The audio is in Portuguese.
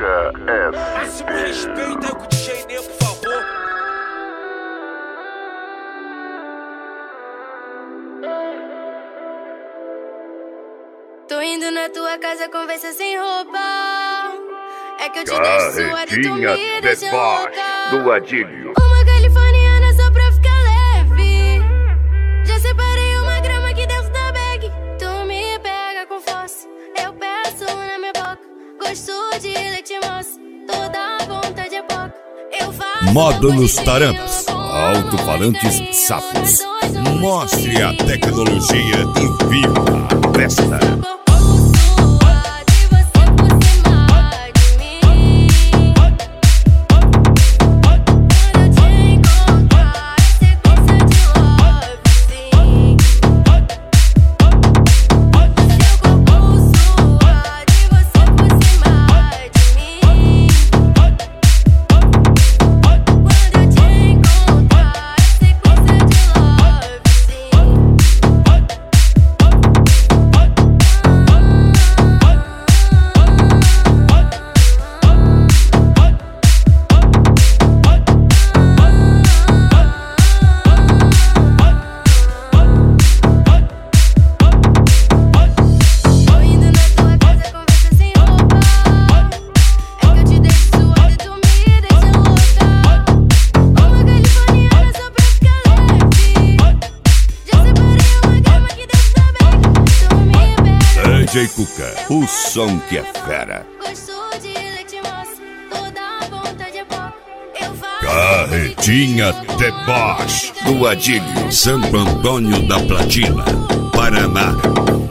Cuca Máximo respeito aí com o DJ Ney, por favor. Tô indo na tua casa, conversa sem roupa. É que eu te deixo suada e tu me deixa louca. do Adílio. Uma californiana só pra ficar leve. Já separei uma grama aqui dentro da bag. Tu me pega com força, eu peço na minha boca. Gosto de leite moça, toda vontade é pouca. Eu faço Módulos Taramps, alto-falantes Sapos. Mostre a tecnologia e viva a festa. DJ Cuca, o som que é fera. Carretinha Deboche, do Adílio, Santo Antônio da Platina, Paraná.